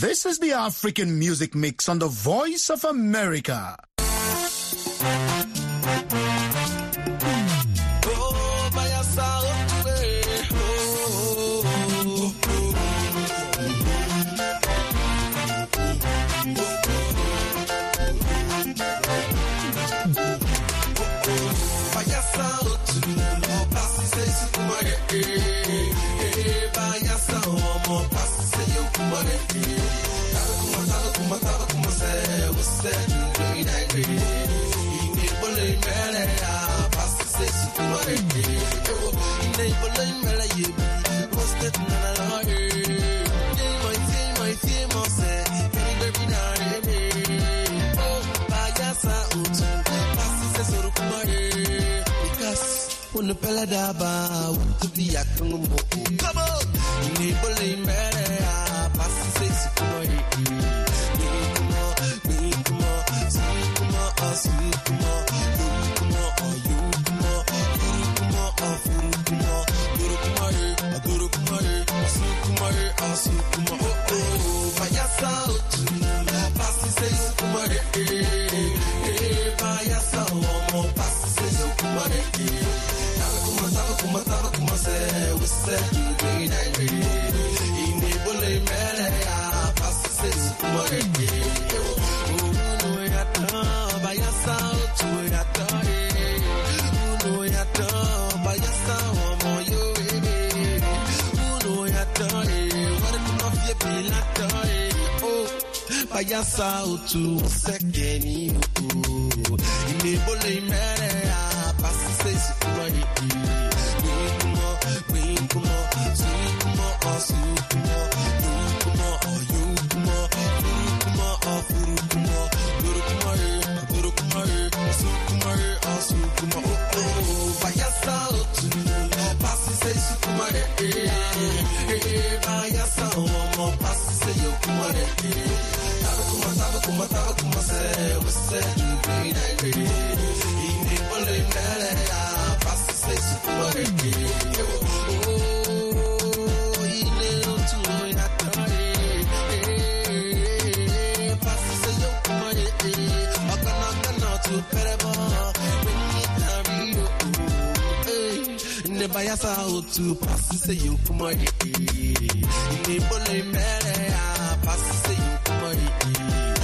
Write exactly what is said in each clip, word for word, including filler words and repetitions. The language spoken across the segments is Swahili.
This is the African Music Mix on the Voice of America. Come on, to second you. In the bully man, I pass the security. Come on, come on, come on, come on, come on, you come on, come on, come on, come on, come on, oh, by yourself to pass the security. By yourself, pass the security. Kuma tava kuma se você do green and green. Ini boleh melaya pasti se semua regi. Oh, ini untuk ya kari. Pasti se yo kuma regi. Akan akan tu pereba. Ini kari. Ne bayasa tu pasti se yo kuma regi. Ini boleh melaya pasti se yo kuma regi.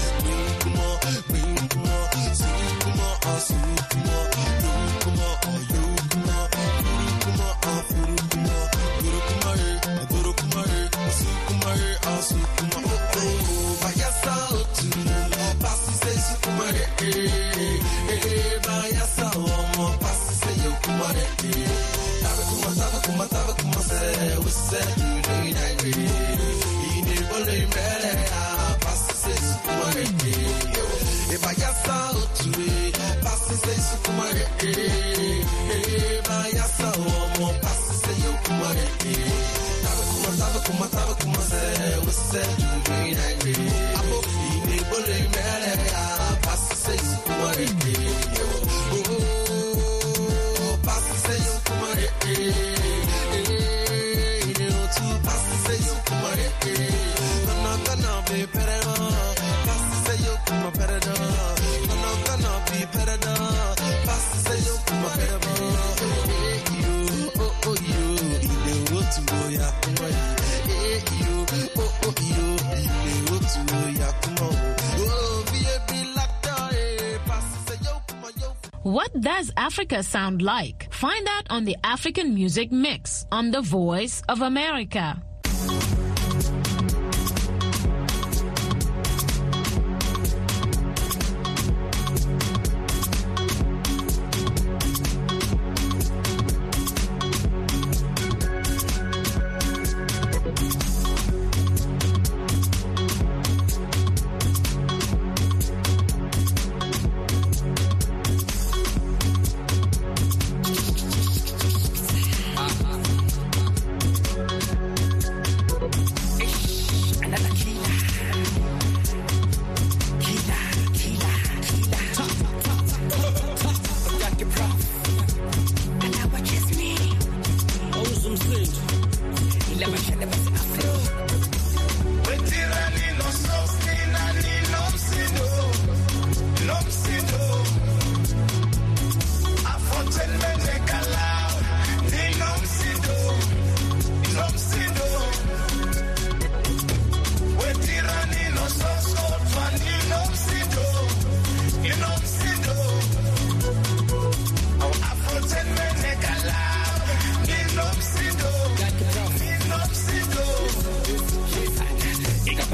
What does Africa sound like? Find out on the African Music Mix on the Voice of America.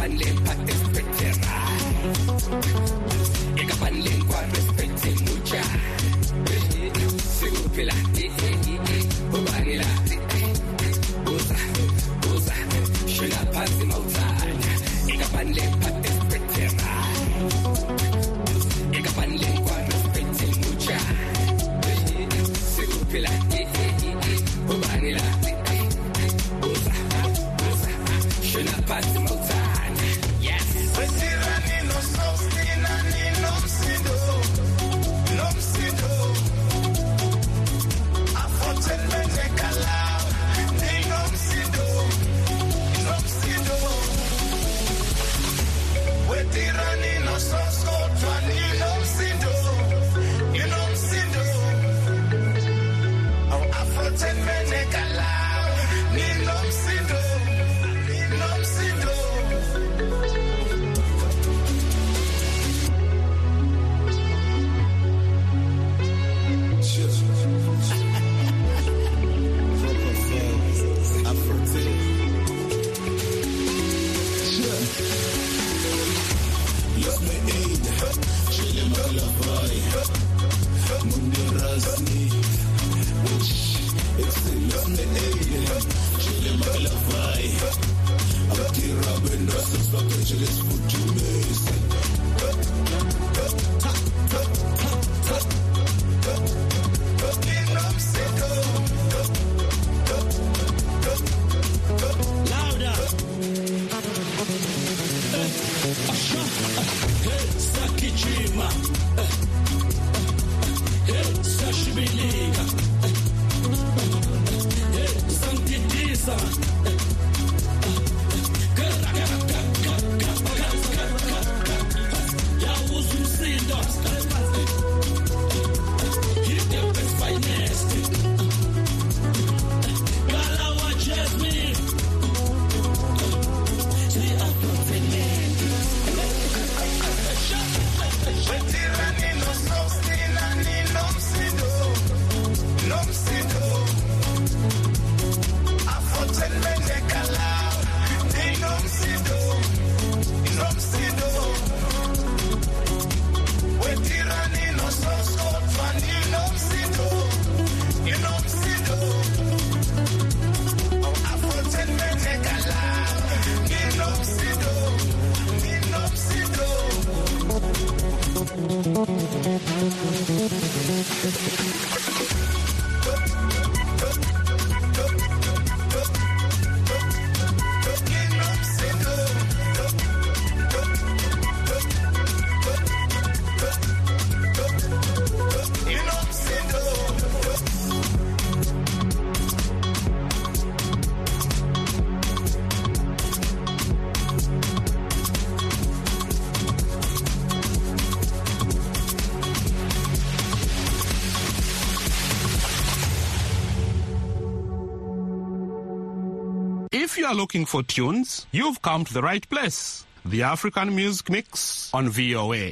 If you are looking for tunes, you've come to the right place. The African Music Mix on V O A.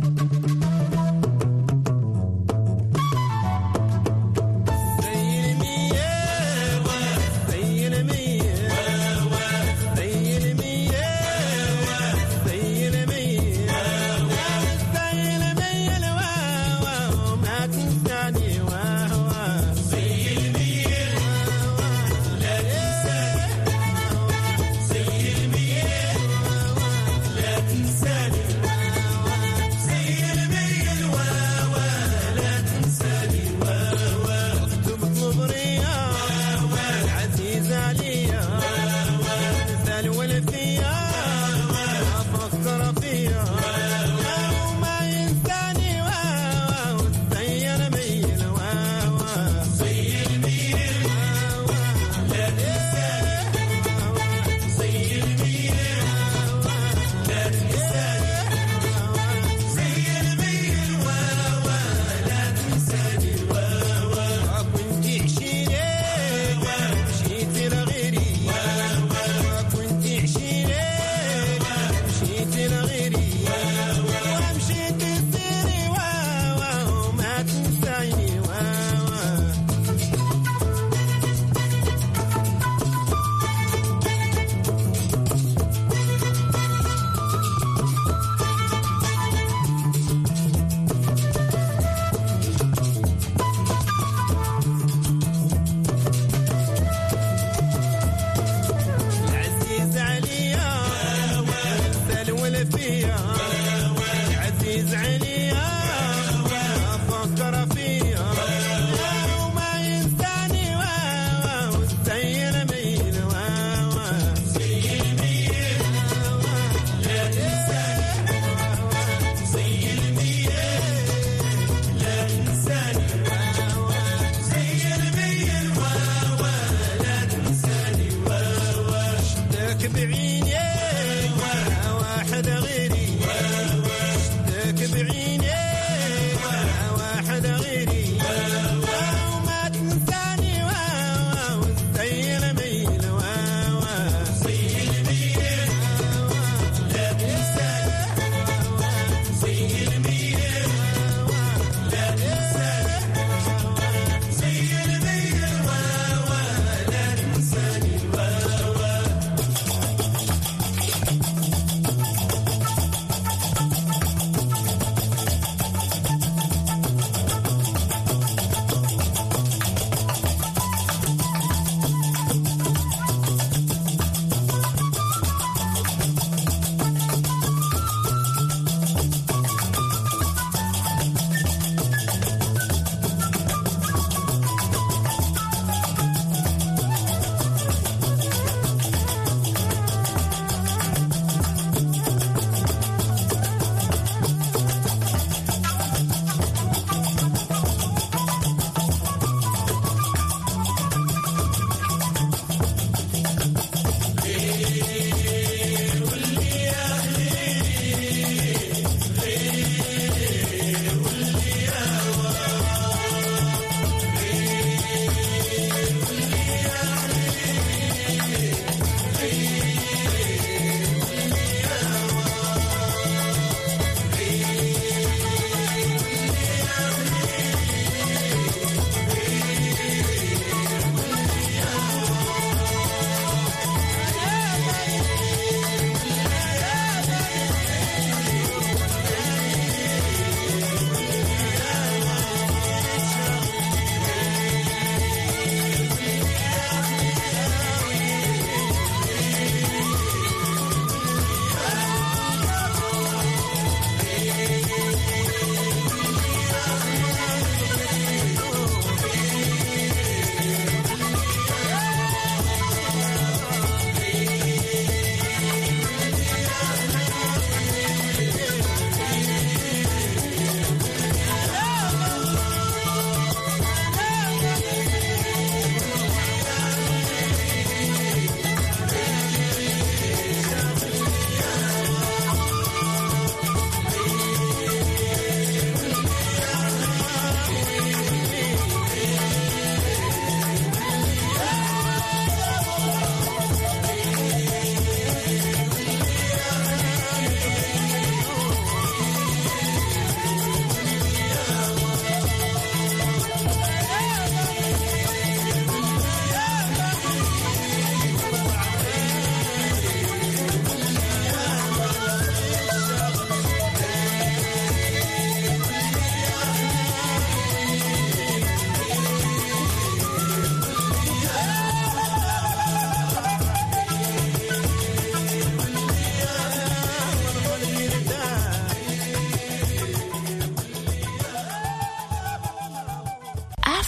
Enemy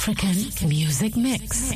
African Music Mix.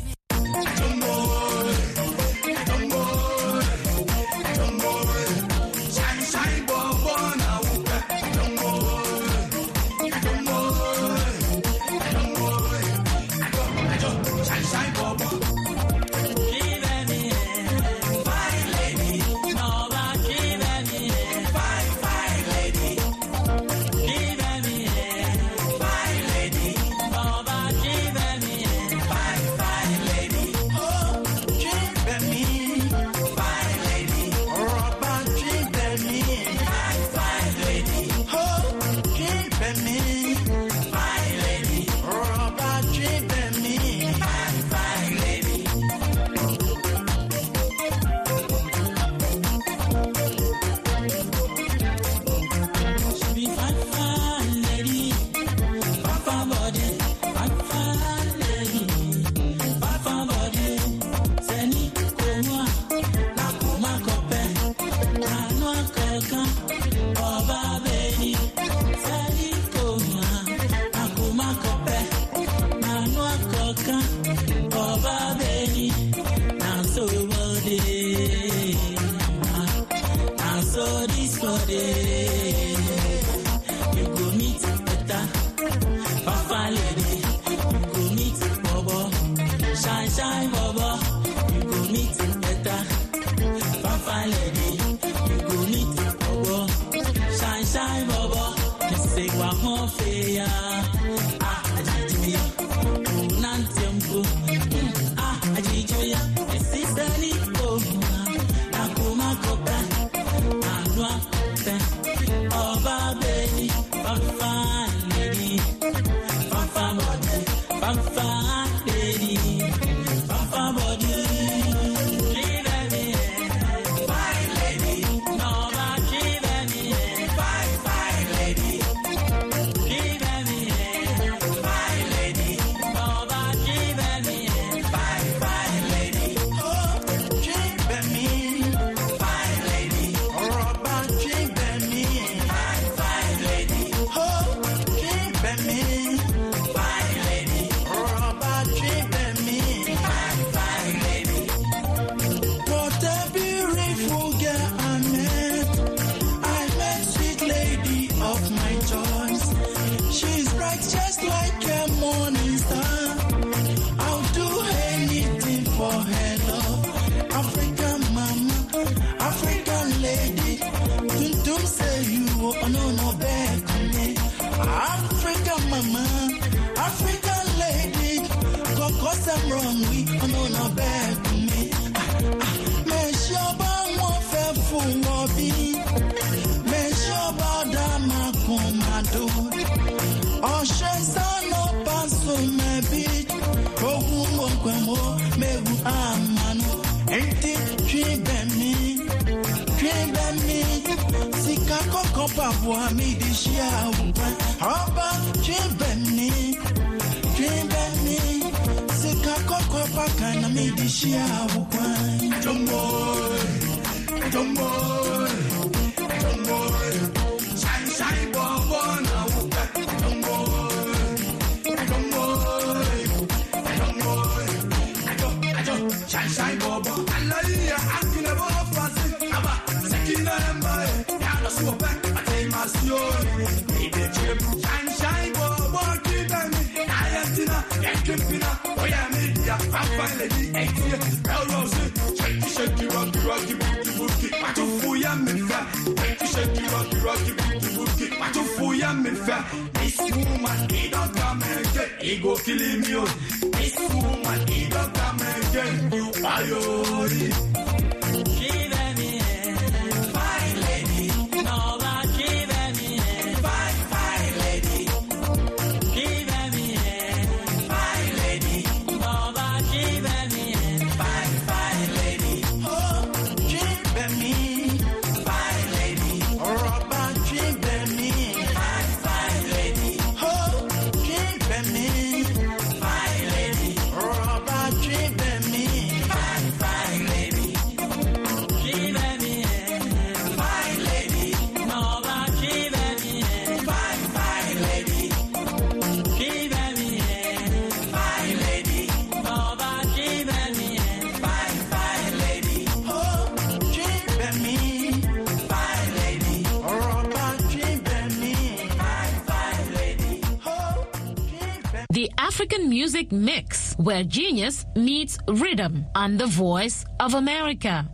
Fine the African Music Mix, where genius meets rhythm on the Voice of America.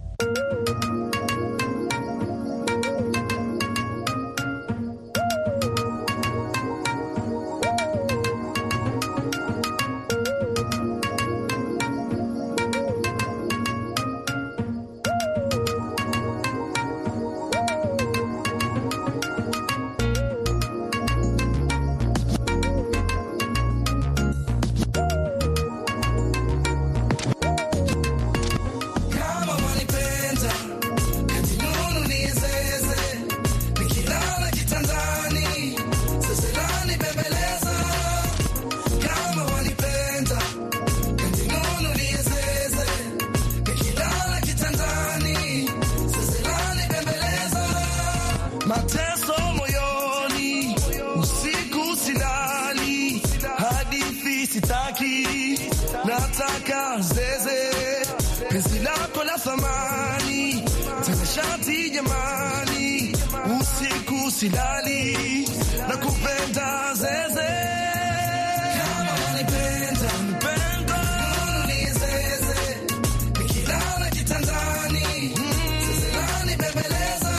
Mateso moyoni, usiku silali, hadithi sitaki, nataka zeze, penzi lako la thamani, tena shati jamani, usiku silali, nakupenda zeze. Kama wanipenda, nipenda, ni zeze, nikilala kitandani, zeze lani bembeleza.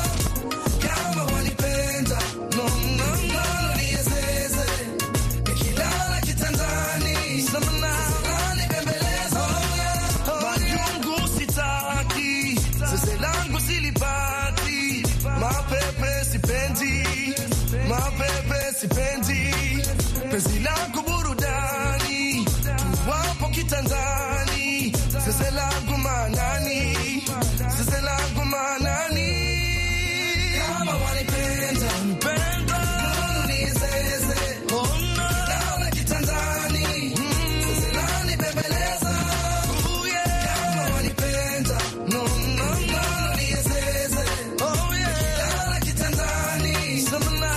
Mapepe sipendi, penzi lako burudani, tuwapo kitandani, sese langu manani, sese langu manani. Kama wanipenda, nipenda, ni zeze, oh no, naona kitandani, sese lani bembeleza, oh yeah. Kama wanipenda, no no no, ni zeze, oh yeah, naona kitandani, samana.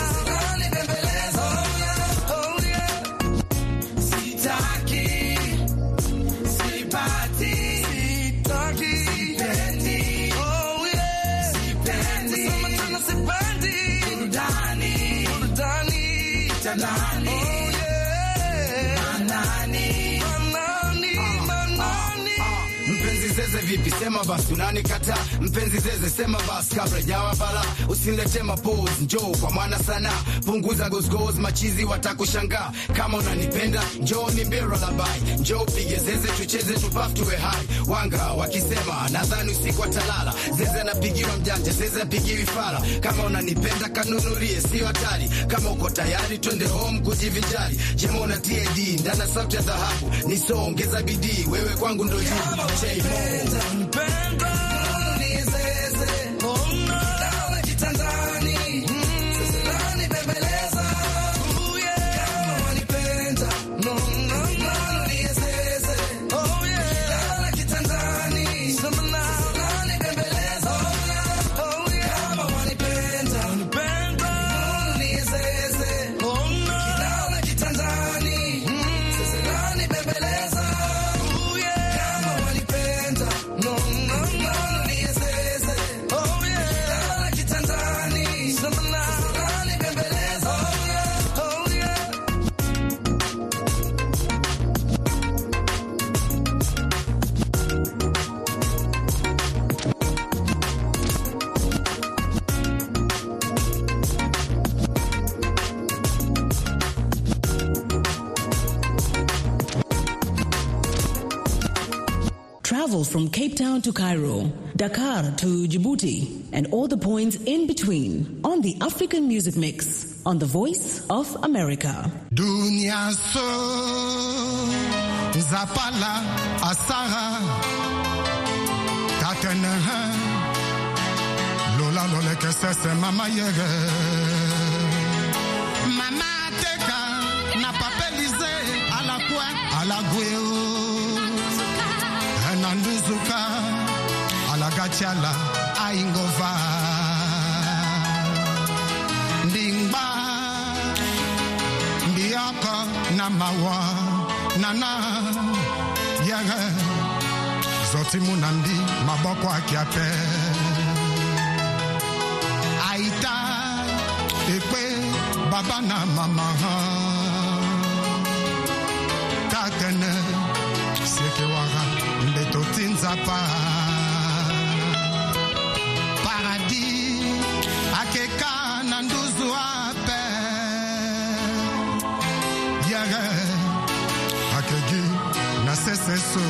Manani, oh yeah. Manani, manani, manani. Mpenzi zeze vipi, sema basi unanikataa. Mpenzi zeze sema basi kabla jawa bala. Usinilete mapose, njoo kwa mwana sana. Punguza goes goes, machizi watakushangaa. Kama unanipenda, njoo nimbie lullaby. Njoo pige zeze tucheze tupafu tuwe high. Wanga wakisema nadhani usiku watalala. Zeze napigiwa mjanja, zeze napigiwi fala. Kama unanipenda kanunulie, sio hatari. Kama uko tayari twende home kujivinjari. Jema una T A D, ndana sauti ya dhahabu. Nisongeza bidii, wewe kwangu ndo jibu. Nipenda, nipenda, ni zeze, oh no, naona kitandani, sese lani bembeleza, oh yeah. Kama wanipenda, no no no, ni zeze, oh yeah, naona kitandani, samana, sese lani bembeleza, oh yeah. Kama wanipenda, nipenda, ni zeze, oh no, naona kitandani, sese lani bembeleza, oh yeah. Kama wanipenda, no no no, ni zeze, oh yeah, naona kitandani, samana, sese lani bembeleza, oh yeah. Travel from Cape Town to Cairo, Dakar to Djibouti, and all the points in between on the African Music Mix on the Voice of America. Dunia so zapala asara tatena lola lola kesese mama yege mama teka na papelize ala kwa ala gweo nanduzuka ala gachala aingova ndingba ndiaka na mawa nana yaga zoti munandi maboko akiape aita ekwe baba na mama papa paradis akeka na nduzu ape yare akegi na seseso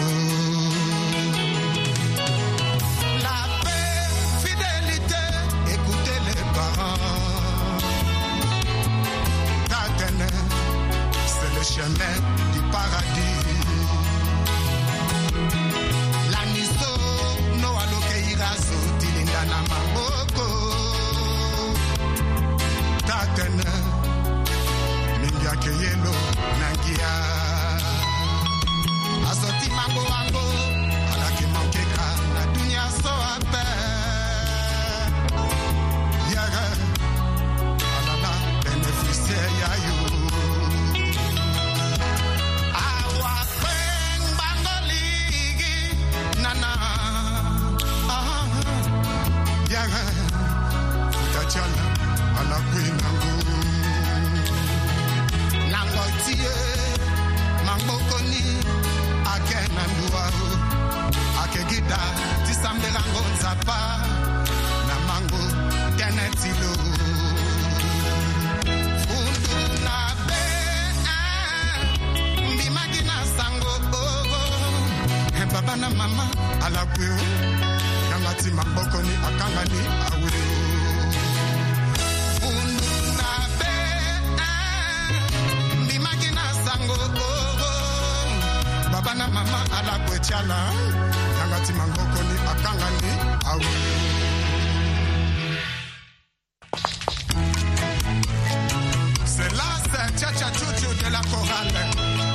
la paix fidélité écoutez les parents Tatene c'est le chemin du paradis Laniso no aloke irazo tilinda na maboko Tatene ningia keyelo nangia Azoti mango wango alaki mankeka na dunia so ape Yaga alala beneficiaire ya you Awa kwen bangoligi nana ah Yaga futachala ala kwinangu Nangotie mangokoni akena nduaru akegida tisambelango nzapa na mango tenetilo fundu na be mbimagina sango ogo baba na mama alakweo yangati mangokoni akangani awe fundu na be mbimagina sango ogo Baba na mama ala kwechala nangati mangoko ni akangani awe C'est là c'est cha-cha chouchou de la chorale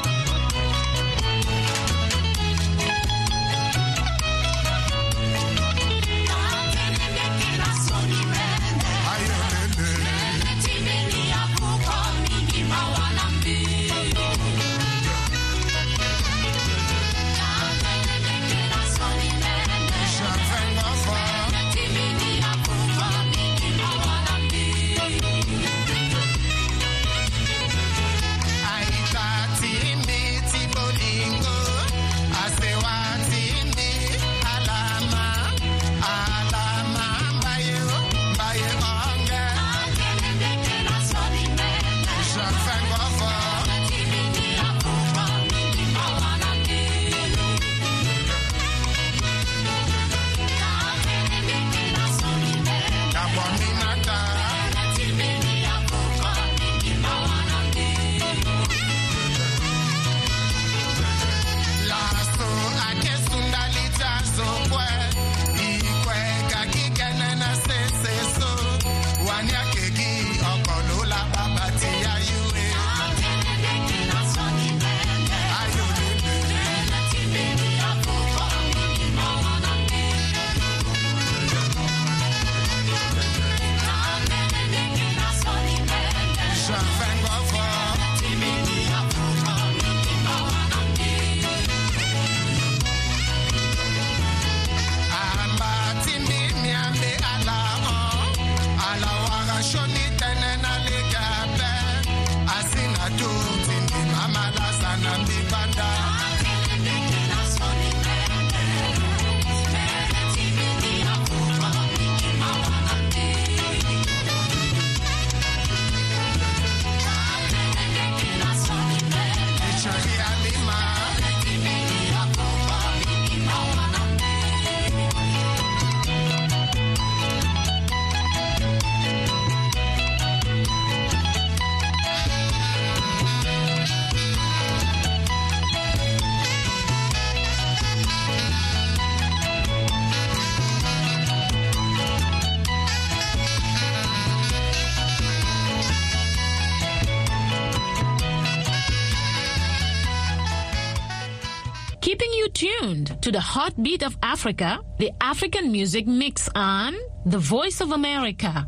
Keeping you tuned to the heartbeat of Africa, the African Music Mix on The Voice of America.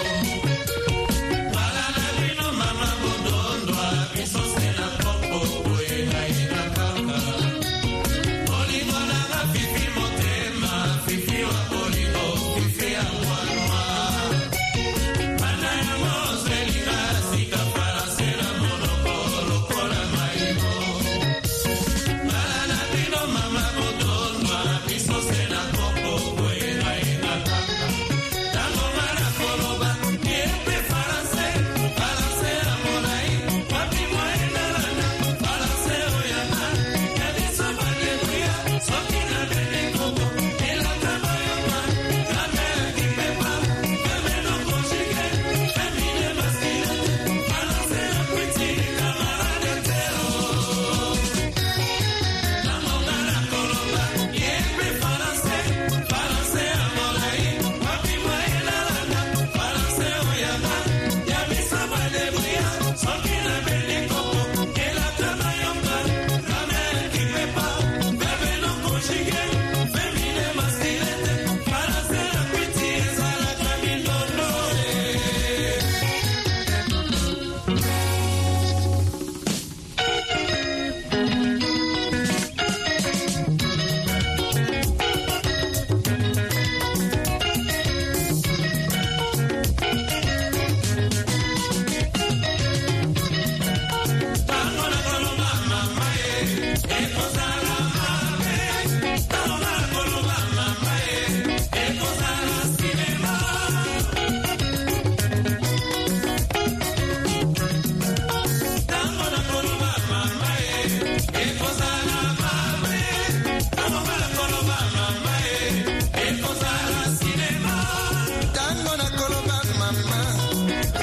Oh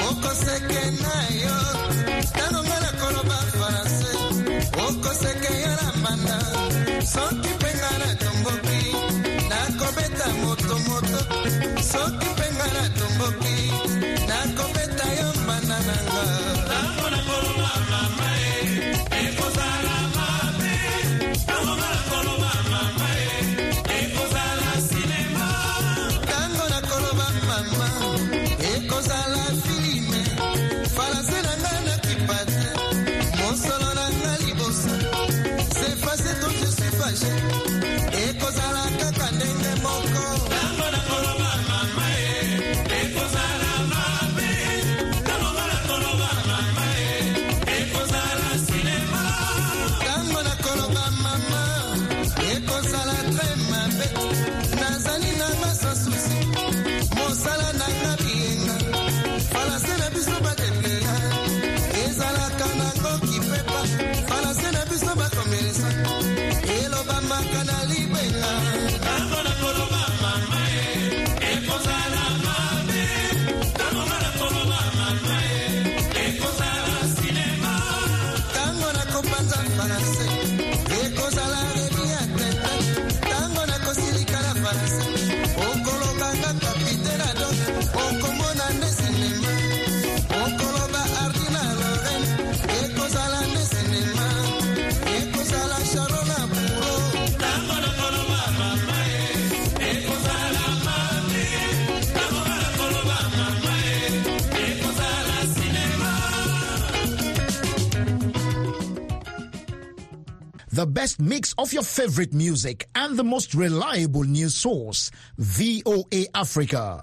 oko seke na yo tango ngana koloba farase oko seke yana banda soki penga na tomboki na kobeta moto moto soki penga na tomboki na kobeta yo banda nanga tango na koloba mama e ekozala mabe tango na koloba mama e ekozala sinema tango na koloba mama ekozala filime falase na ngana kipate mosolo na ngali bosa c'est facile donc je suis fâché ekozala kaka ndenge moko tango na koloba mama ekozala mabe tango na koloba mama ekozala sinema tango na koloba mama ekozala très mabe nazali na masa susi mosala na ngabienga falase na biso batelela ezalaka nango kipepa falase na biso bakomelesa eloba makana libela tango na koloba mama ekozala mabe tango na koloba mama ekozala sinema tango na kopanza falase ekozala rebi ya tete tango na kosilika na falase okolobanga kapitena dok okomona nde sinema okoloba ardina loren ekozala nde sinema ekozala sharona buro tango na koloba mama ekozala mabe tango na koloba mama ekozala sinema. The best mix of your favorite music and the most reliable news source, V O A Africa.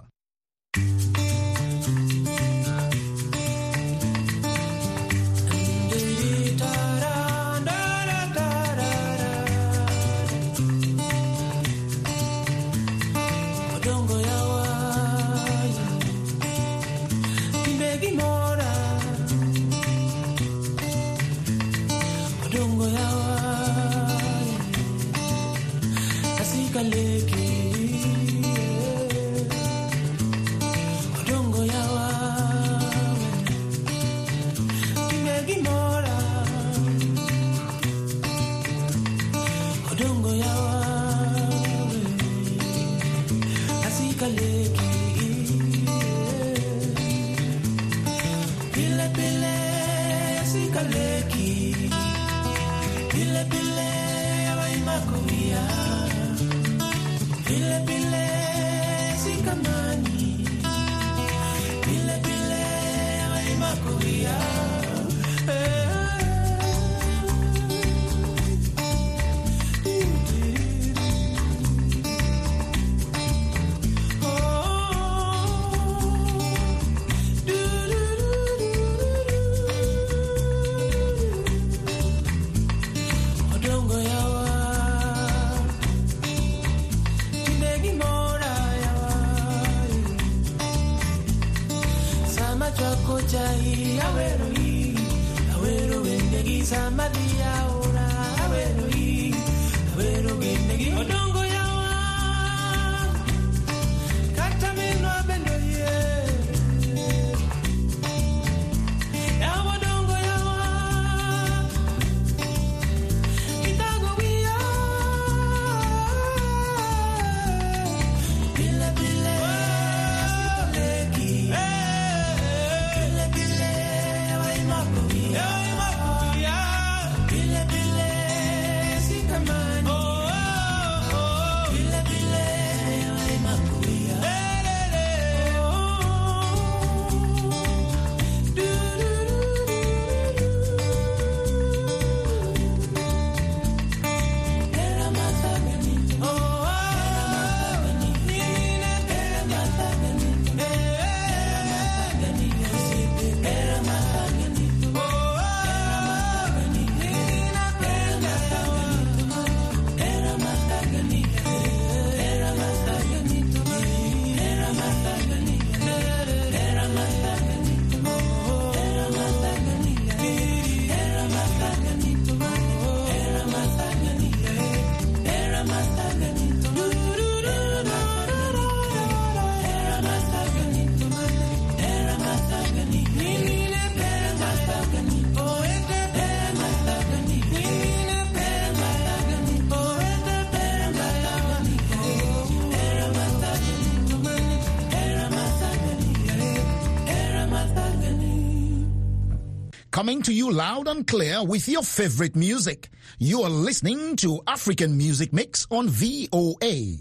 Oh coming to you loud and clear with your favorite music. You are listening to African Music Mix on V O A.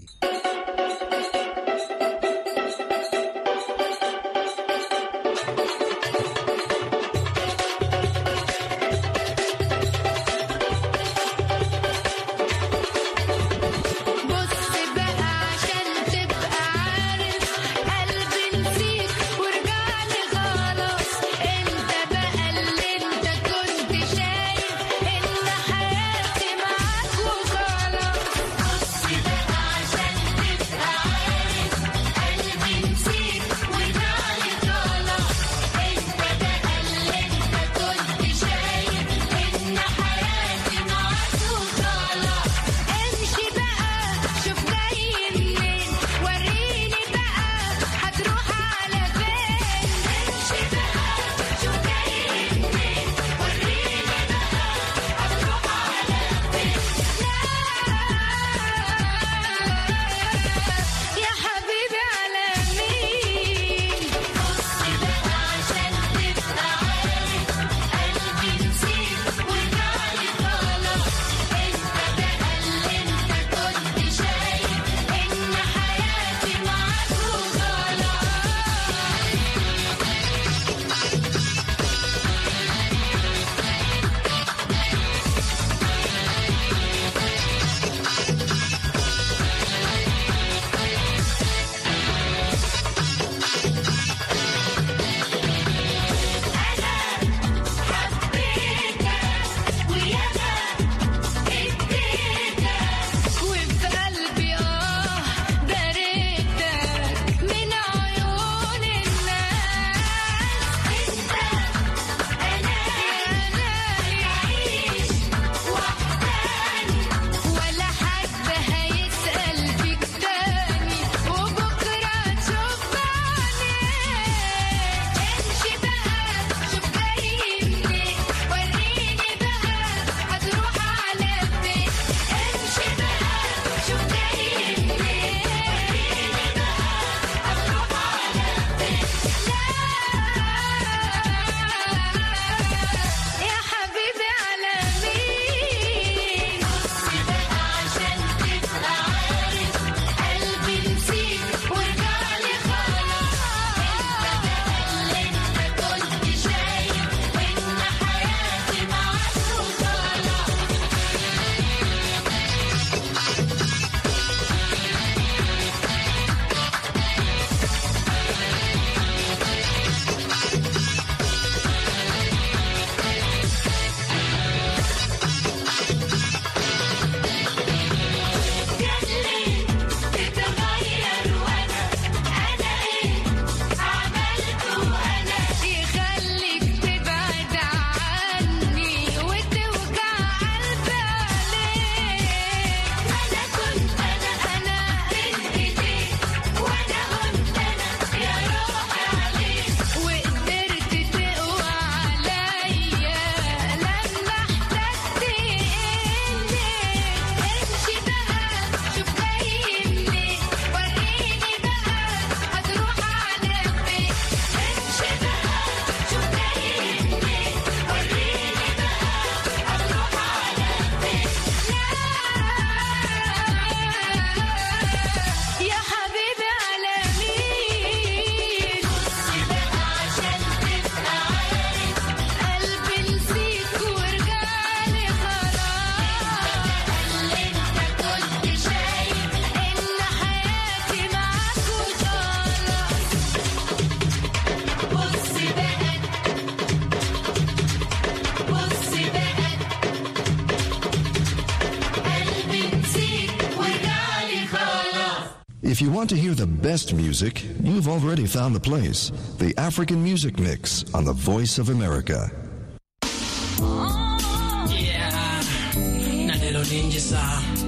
If you want to hear the best music, you've already found the place. The African Music Mix on the Voice of America. Yeah, Nadelo Ninja.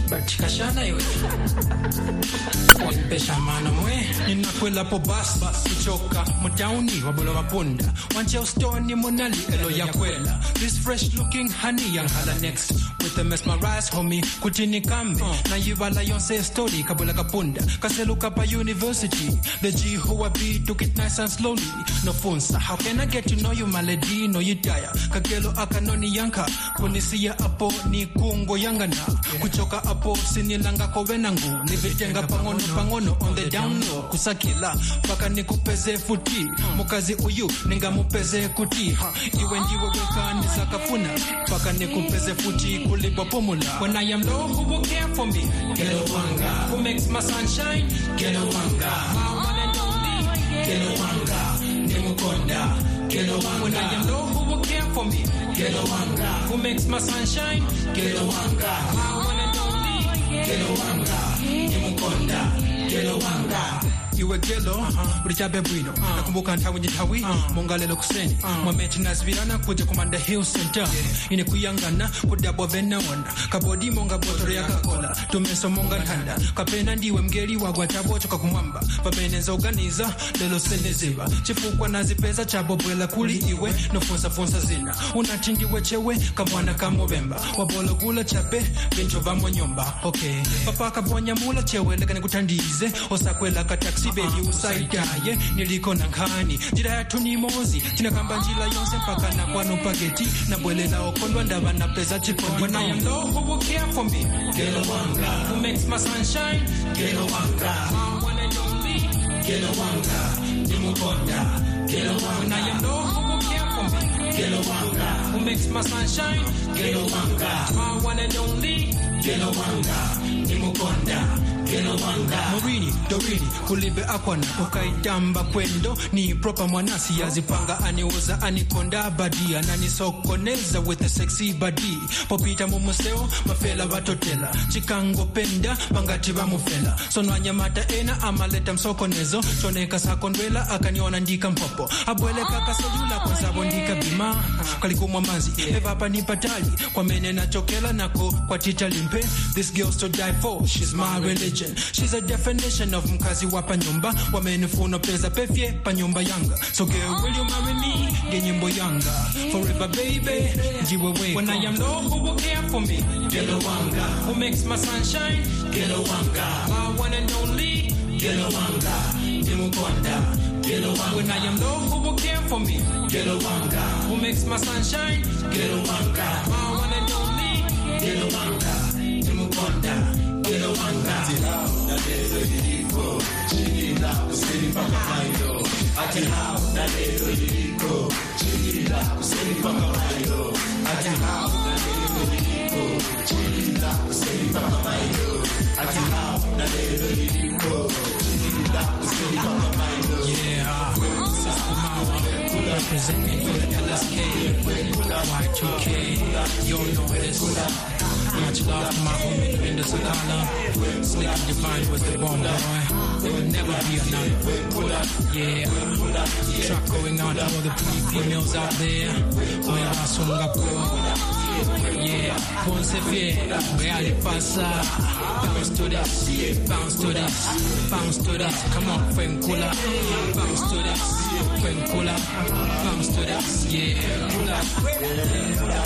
but kashana yo pesha mano mwe ninakwela po bus kuchoka mtauni wabola wabonda wancha ustoni monali elo yakwela this fresh looking honey young hala next with the mesmerized homie kutini kambe na yivala yonse story kabola kapunda kaseluka pa university the G who I be took it nice and slowly no funsa how can I get to know you my lady no you tire kagelo akanoni yanka kunisia apo ni kungo yangana kuchoka apo sinilanga ko wenangu nivitenga pangono pangono on the down low kusakila paka nikupeze futi mukazi uyu ninga mupeze kuti iwe ndiwe wekani sakafuna paka nikupeze futi kulipo pomula when I am low who will care for me Gelo Wanga who makes my sunshine Gelo Wanga my one and only Gelo Wanga Nimukonda Gelo Wanga when I am low who will care for me Gelo Wanga who makes my sunshine Gelo Wanga my one and only Gelo Wanga Nimukonda Gelo Wanga iwe gelo ulichabe bwino nakumbuka ntawe njitawi mongalelo kuseni mwamechi nazvirana kuje kumanda hill center ine kuyangana kudabo vena wanda kabodi monga botoro yakakola tumeso monga ntanda kapena ndiwe mgeli wagwa chabocho kakumwamba vabeneza organiza lelo senezeba chifukwa nazipeza chabobwela kuli iwe nofonsa fonsa zina unatindiwe chewe kamwana kamovemba wabolo gula chape bencho vamo nyomba okay papa kabonya mula chewe lekane kutandize osakwela kataksi baby usaidaye niliko nankani jira yatu ni mozi tina kamba njila yonse mpaka na kwa nupageti na bwelela okondwa ndaba na peza chikondi when I am low who will care for me Gelo Wanga who makes my sunshine Gelo Wanga my one and only Gelo Wanga Nimukonda Gelo Wanga when I am low who will care for me Gelo Wanga who makes my sunshine Gelo Wanga my one and only Gelo Wanga Nimukonda Gelo Wanga Morini, Dorini, kulibe akwana ukaitamba kwendo ni proper mwanasi yazipanga aniuza anikonda badia nani sokoneza with a sexy body popita mumuseo mafela batotela chikango penda bangati bamufela sonwanya mata ena amaleta msokonezo choneka sakondwela akaniona ndika mpopo abwele kaka sojula kwa sabo ndika bima kalikumwa manzi eva hapa nipatali kwa mene na chokela nako kwa tita limpe this girl's to die for she's my religion she's a definition of mkazi wa panyumba wamenifuna pesa pefye panyumba yanga so girl will you marry me genyimbo yanga forever baby jiwe we when I am low who will care for me Gelo Wanga who makes my sunshine Gelo Wanga my one and only Gelo Wanga Nimukonda Gelo Wanga when I am low who will care for me Gelo Wanga who makes my sunshine Gelo Wanga my one and only Gelo Wanga Nimukonda Gelo Wanga na lelo liko chila useni paka mayo ati how na lelo liko chila useni paka mayo ati how na lelo liko chila useni paka mayo ati how na lelo liko chila useni paka mayo yeah Sister Mama representing for the L S K Y two K you know this much love to my homie in the Sakala. Slick and Divine was the bomb boy. There will never be another. Yeah. Track going out to all the pretty females out there. Oya Sungapore. Yeah. Ponce Fie. Reali Pasa. Bounce to this. Bounce to this. Bounce to this. Come on, Fenkula. Bounce to this. Fenkula. Bounce to this. Yeah. Fenkula.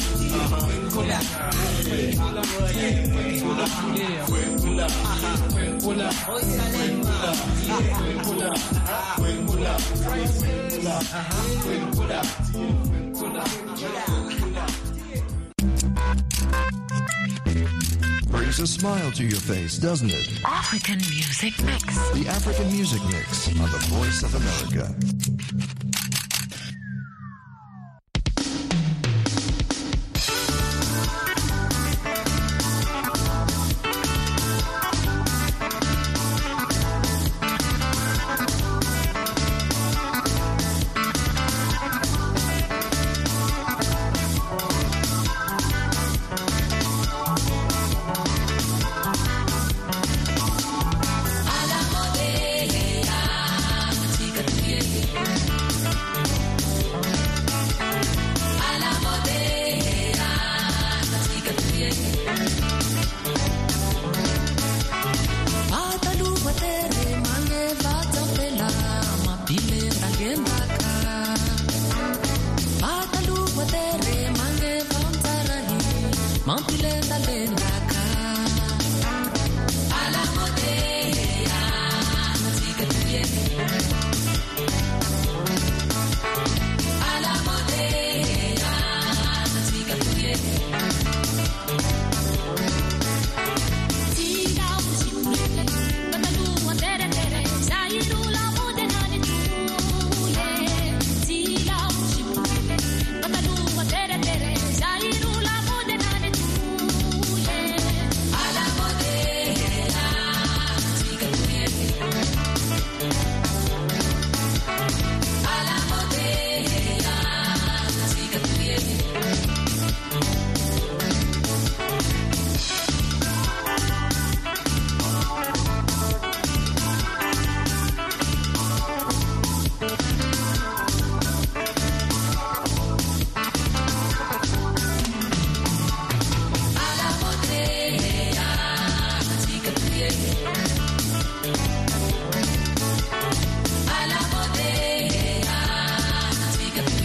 Fenkula. Brings a smile to your face, doesn't it? African Music Mix. The African Music Mix on the Voice of America. A la modera, chica,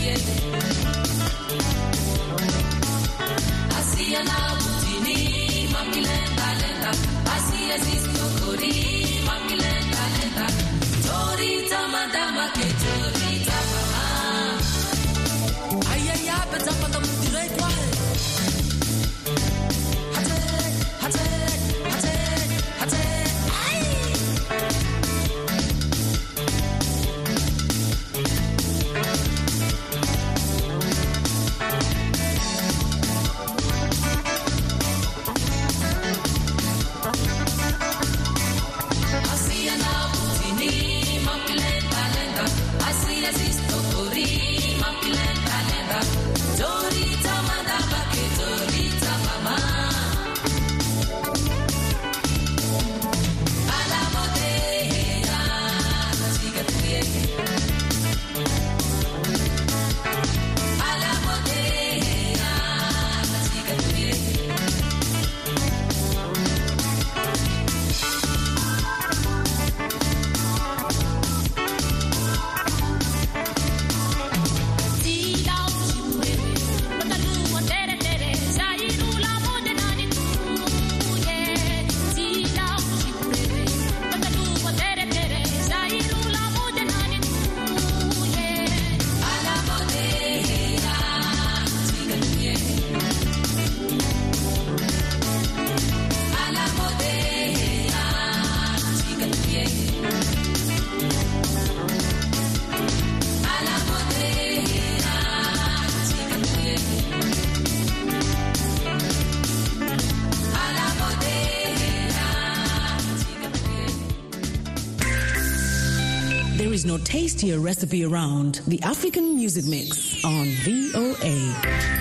There is no tastier recipe around. The African Music Mix on V O A.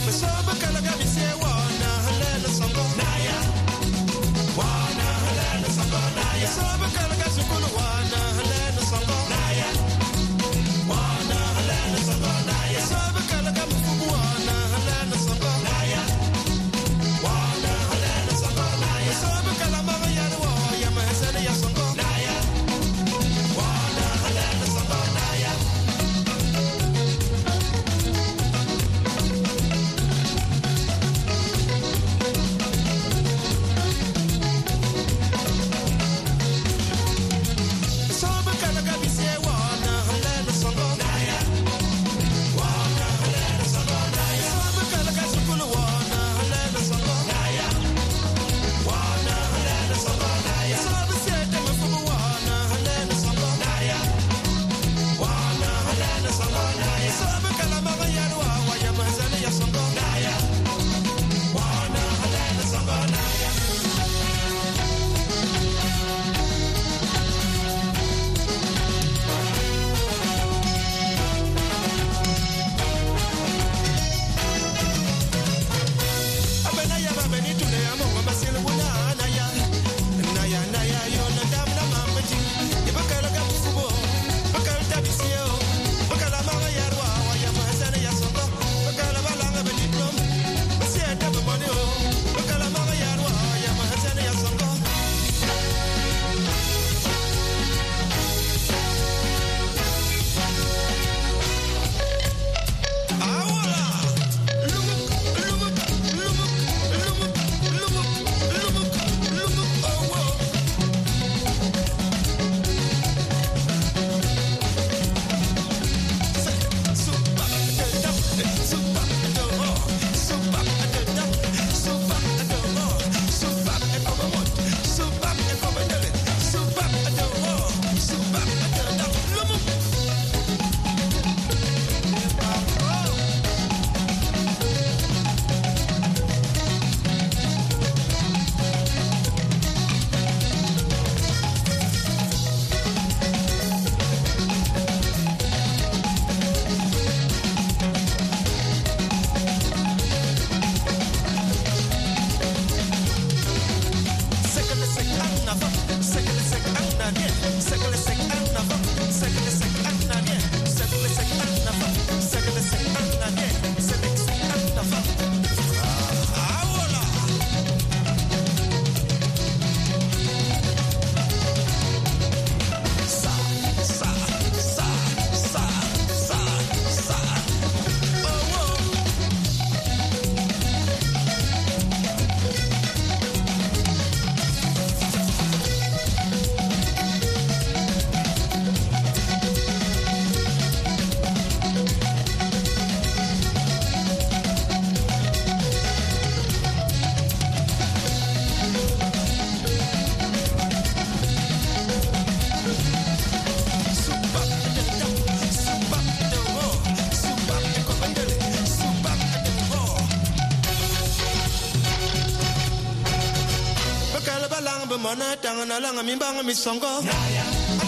Wana, mana tanga na langa mimbanga misongo